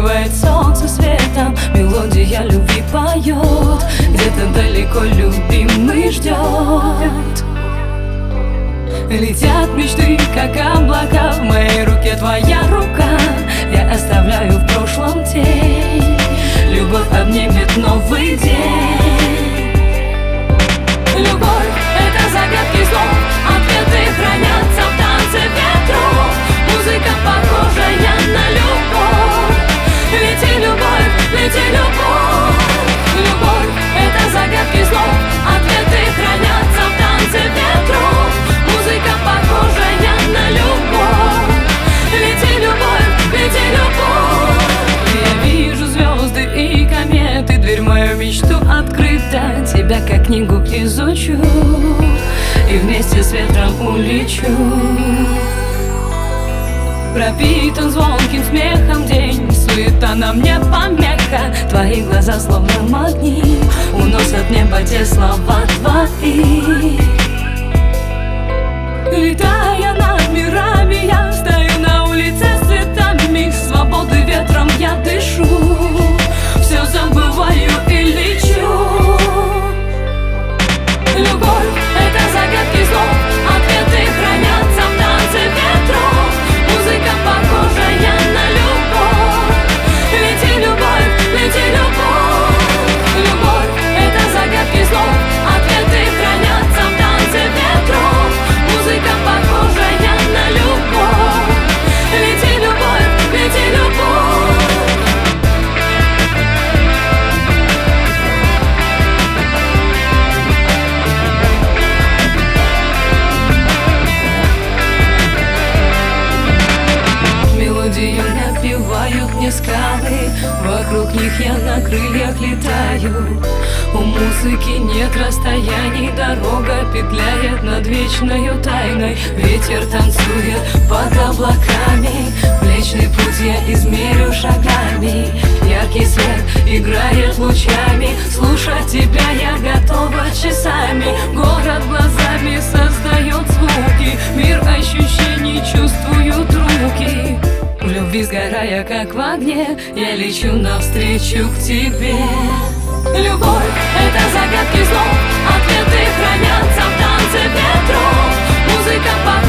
заливает солнце светом, мелодия любви поет, где-то далеко любимый ждет. Летят мечты, как облака, в моей руке твоя рука. Я оставляю в прошлом тень, любовь обнимет новый день. Любовь — это загадки слов, ответы хранятся в танце ветров. Музыка, похожая на любовь. Лети, любовь, лети, любовь. Любовь — это загадки слов, ответы хранятся в танце ветров. Музыка, похожая на любовь. Лети, любовь, лети, любовь. Я вижу звезды и кометы, дверь в мою мечту открыта. Тебя как книгу изучу и вместе с ветром улечу. Пропитан звонким смехом день, суета на мне помеха. Твои глаза словно магнит уносят в небо те слова твои. Летая над мирами, я стою на улице с цветами. Свободы ветром я дышу, все забываю и лечу. Любовь — это загадки слов, ответы хранятся в танце ветров. Музыка, похожая на любовь. Лети, любовь, лети, любовь. Любовь — это загадки слов, ответы хранятся в танце ветров. Музыка, похожая на любовь. Лети, любовь, лети, любовь. Мелодию напевают мне скалы, вокруг них я на крыльях летаю. У музыки нет расстояний, дорога петляет над вечною тайной. Ветер танцует под облаками, Млечный путь я измерю шагами. Яркий свет играет лучами, слушать тебя я готова часами. Город глазами создает звуки, мир ощущений чувствуют руки. В любви сгорая, как в огне, я лечу навстречу к тебе. Любовь — это загадки слов, ответы хранятся в танце ветров. Музыка,